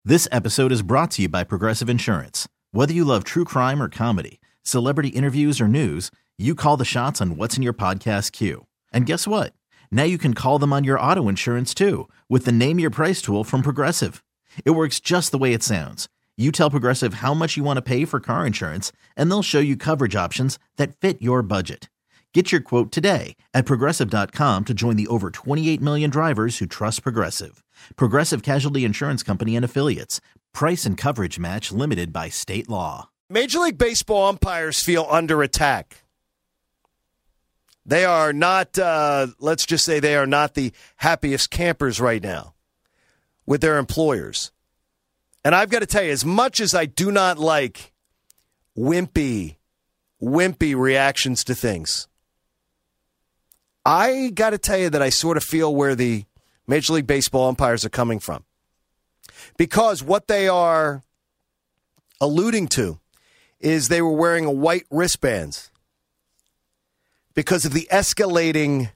This episode is brought to you by Progressive Insurance. Whether you love true crime or comedy, celebrity interviews or news, you call the shots on what's in your podcast queue. And guess what? Now you can call them on your auto insurance too with the Name Your Price tool from Progressive. It works just the way it sounds. You tell Progressive how much you want to pay for car insurance, and they'll show you coverage options that fit your budget. Get your quote today at Progressive.com to join the over 28 million drivers who trust Progressive. Progressive Casualty Insurance Company and Affiliates. Price and coverage match limited by state law. Major League Baseball umpires feel under attack. They are not, let's just say they are not the happiest campers right now with their employers. And I've got to tell you, as much as I do not like wimpy reactions to things, I got to tell you that I sort of feel where the Major League Baseball umpires are coming from. Because what they are alluding to is they were wearing a white wristbands because of the escalating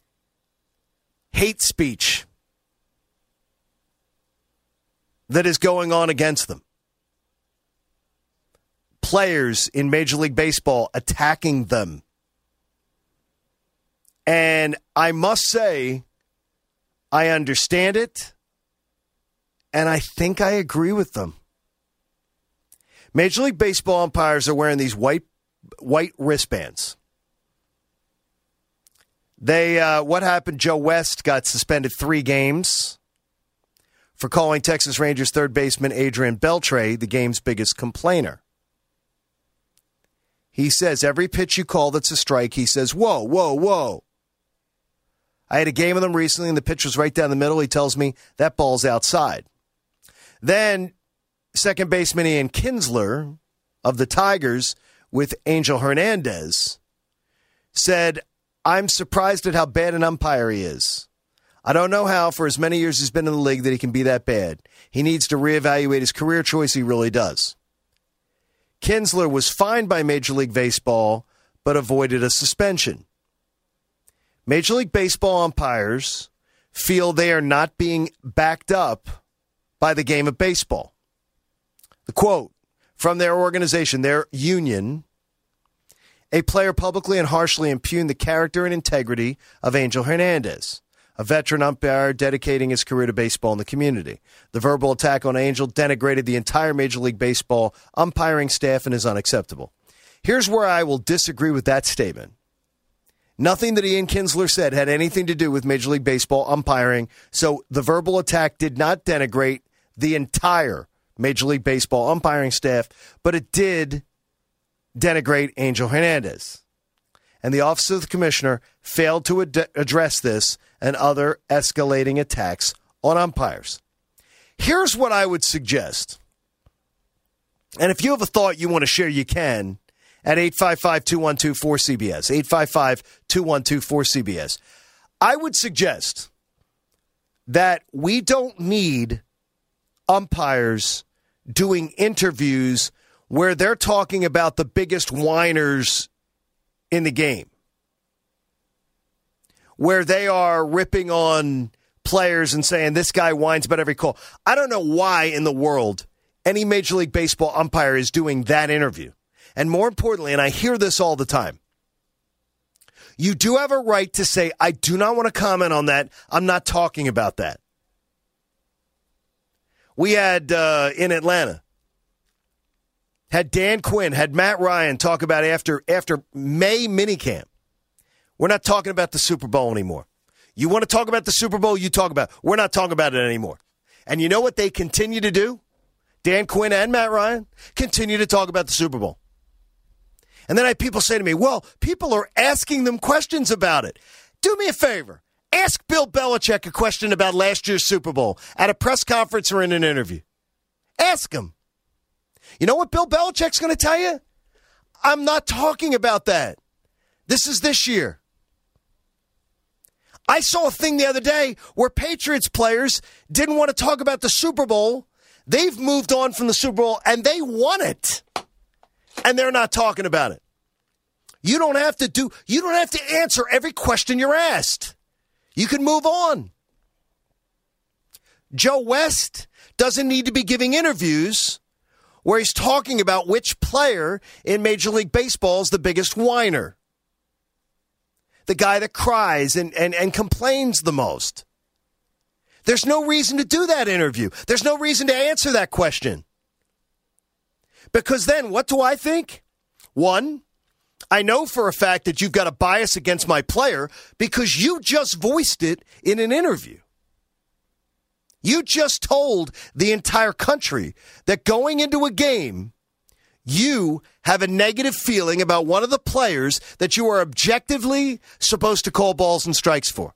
hate speech that is going on against them. Players in Major League Baseball attacking them. And I must say, I understand it, and I think I agree with them. Major League Baseball umpires are wearing these white wristbands. What happened? Joe West got suspended 3 games for calling Texas Rangers third baseman Adrian Beltre the game's biggest complainer. He says, every pitch you call that's a strike, he says, whoa, whoa, whoa. I had a game with him recently, and the pitch was right down the middle. He tells me that ball's outside. Then second baseman Ian Kinsler of the Tigers with Angel Hernandez said, I'm surprised at how bad an umpire he is. I don't know how, for as many years he's been in the league, that he can be that bad. He needs to reevaluate his career choice. He really does. Kinsler was fined by Major League Baseball, but avoided a suspension. Major League Baseball umpires feel they are not being backed up by the game of baseball. The quote from their organization, their union, a player publicly and harshly impugned the character and integrity of Angel Hernandez, a veteran umpire dedicating his career to baseball in the community. The verbal attack on Angel denigrated the entire Major League Baseball umpiring staff and is unacceptable. Here's where I will disagree with that statement. Nothing that Ian Kinsler said had anything to do with Major League Baseball umpiring, so the verbal attack did not denigrate the entire Major League Baseball umpiring staff, but it did denigrate Angel Hernandez. And the Office of the Commissioner failed to address this and other escalating attacks on umpires. Here's what I would suggest. And if you have a thought you want to share, you can at 855-212-4CBS, 855-212-4CBS. I would suggest that we don't need umpires doing interviews where they're talking about the biggest whiners in the game, where they are ripping on players and saying this guy whines about every call. I don't know why in the world any Major League Baseball umpire is doing that interview. And more importantly, and I hear this all the time, you do have a right to say, I do not want to comment on that. I'm not talking about that. We had in Atlanta, had Dan Quinn, had Matt Ryan talk about after May minicamp. We're not talking about the Super Bowl anymore. You want to talk about the Super Bowl, you talk about it. We're not talking about it anymore. And you know what they continue to do? Dan Quinn and Matt Ryan continue to talk about the Super Bowl. And then I have people say to me, well, people are asking them questions about it. Do me a favor. Ask Bill Belichick a question about last year's Super Bowl at a press conference or in an interview. Ask him. You know what Bill Belichick's going to tell you? I'm not talking about that. This is this year. I saw a thing the other day where Patriots players didn't want to talk about the Super Bowl. They've moved on from the Super Bowl, and they won it. And they're not talking about it. You don't have to answer every question you're asked. You can move on. Joe West doesn't need to be giving interviews where he's talking about which player in Major League Baseball is the biggest whiner. The guy that cries and complains the most. There's no reason to do that interview. There's no reason to answer that question. Because then, what do I think? One, I know for a fact that you've got a bias against my player because you just voiced it in an interview. You just told the entire country that going into a game, you have a negative feeling about one of the players that you are objectively supposed to call balls and strikes for.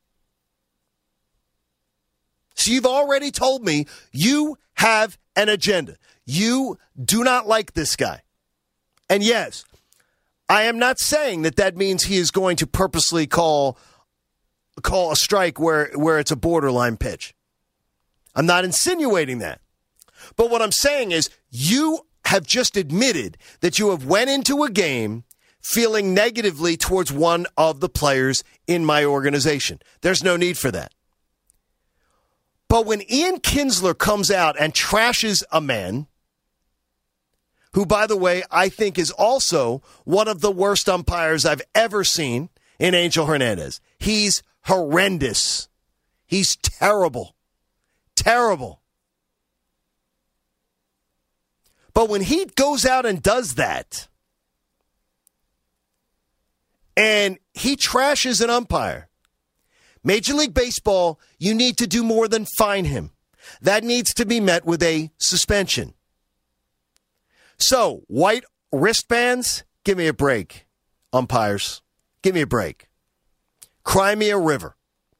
So you've already told me you have an agenda. You do not like this guy. And yes, I am not saying that means he is going to purposely call a strike where it's a borderline pitch. I'm not insinuating that. But what I'm saying is you have just admitted that you have went into a game feeling negatively towards one of the players in my organization. There's no need for that. But when Ian Kinsler comes out and trashes a man, who, by the way, I think is also one of the worst umpires I've ever seen in Angel Hernandez. He's horrendous. He's terrible. Terrible. But when he goes out and does that, and he trashes an umpire, Major League Baseball, you need to do more than fine him. That needs to be met with a suspension. So, white wristbands, give me a break, umpires. Give me a break. Cry me a river.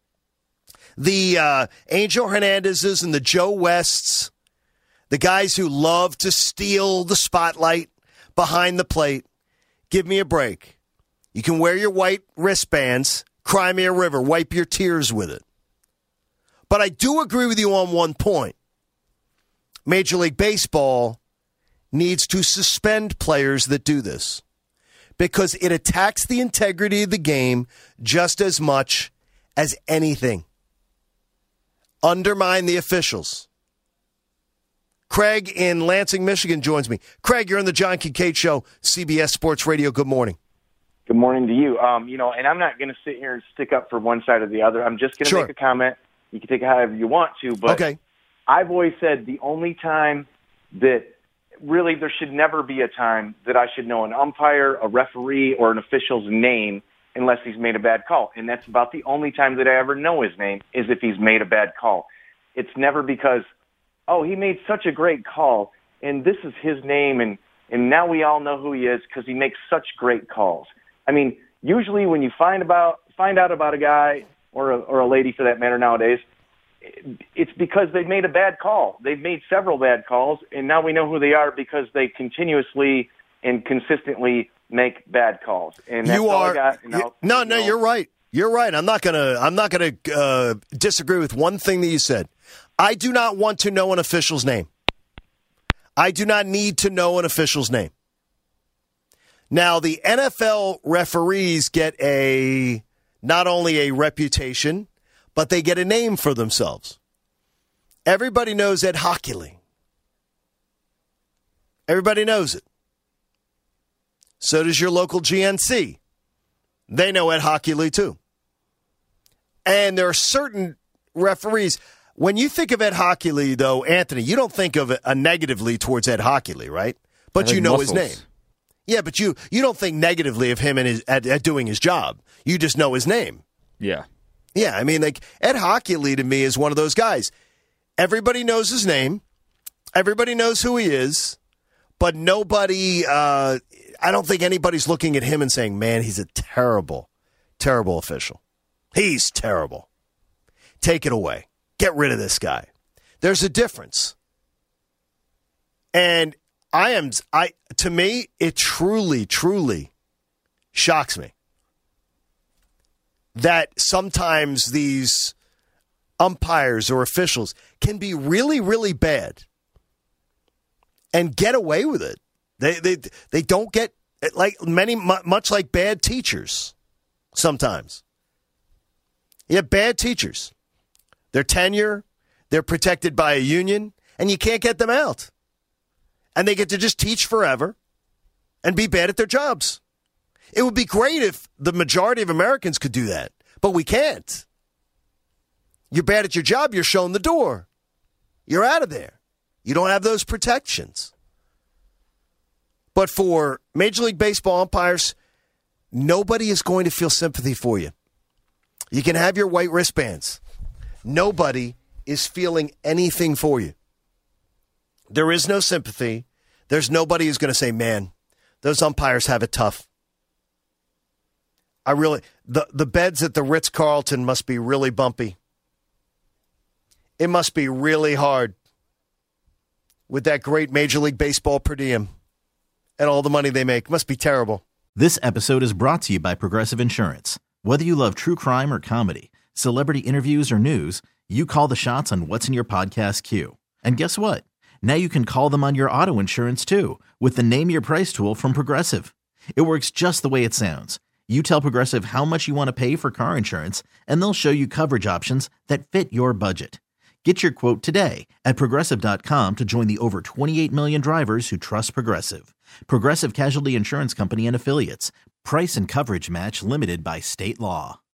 The Angel Hernandezes and the Joe Wests, the guys who love to steal the spotlight behind the plate, give me a break. You can wear your white wristbands, cry me a river, wipe your tears with it. But I do agree with you on one point. Major League Baseball needs to suspend players that do this because it attacks the integrity of the game just as much as anything. Undermine the officials. Craig in Lansing, Michigan joins me. Craig, you're on the John Kincaid Show, CBS Sports Radio. Good morning. Good morning to you. And I'm not going to sit here and stick up for one side or the other. I'm just going to make a comment. You can take it however you want to, but okay. I've always said the only time that really there should never be a time that I should know an umpire, a referee, or an official's name unless he's made a bad call. And that's about the only time that I ever know his name is if he's made a bad call. It's never because, oh, he made such a great call, and this is his name, and now we all know who he is because he makes such great calls. I mean, usually when you find out about a guy or a lady for that matter nowadays, it's because they've made a bad call. They've made several bad calls, and now we know who they are because they continuously and consistently make bad calls. And that's all I got. No, you're right. You're right. I'm not gonna disagree with one thing that you said. I do not want to know an official's name. I do not need to know an official's name. Now, the NFL referees get not only a reputation, but they get a name for themselves. Everybody knows Ed Hockley. Everybody knows it. So does your local GNC. They know Ed Hockley too. And there are certain referees. When you think of Ed Hockley, though, Anthony, you don't think of a negatively towards Ed Hockley, right? But you know his name. Yeah, but you don't think negatively of him and at doing his job. You just know his name. Yeah. Yeah, I mean, like, Ed Hockley to me is one of those guys. Everybody knows his name. Everybody knows who he is. But nobody, I don't think anybody's looking at him and saying, man, he's a terrible, terrible official. He's terrible. Take it away. Get rid of this guy. There's a difference. And to me, it truly, truly shocks me that sometimes these umpires or officials can be really, really bad and get away with it. They don't get much like bad teachers sometimes. You have bad teachers. Their tenure, They're protected by a union, and you can't get them out. And they get to just teach forever and be bad at their jobs. It would be great if the majority of Americans could do that, but we can't. You're bad at your job, you're shown the door. You're out of there. You don't have those protections. But for Major League Baseball umpires, nobody is going to feel sympathy for you. You can have your white wristbands. Nobody is feeling anything for you. There is no sympathy. There's nobody who's going to say, man, those umpires have it tough. The beds at the Ritz-Carlton must be really bumpy. It must be really hard with that great Major League Baseball per diem and all the money they make. Must be terrible. This episode is brought to you by Progressive Insurance. Whether you love true crime or comedy, celebrity interviews or news, you call the shots on what's in your podcast queue. And guess what? Now you can call them on your auto insurance too with the Name Your Price tool from Progressive. It works just the way it sounds. You tell Progressive how much you want to pay for car insurance, and they'll show you coverage options that fit your budget. Get your quote today at Progressive.com to join the over 28 million drivers who trust Progressive. Progressive Casualty Insurance Company and Affiliates. Price and coverage match limited by state law.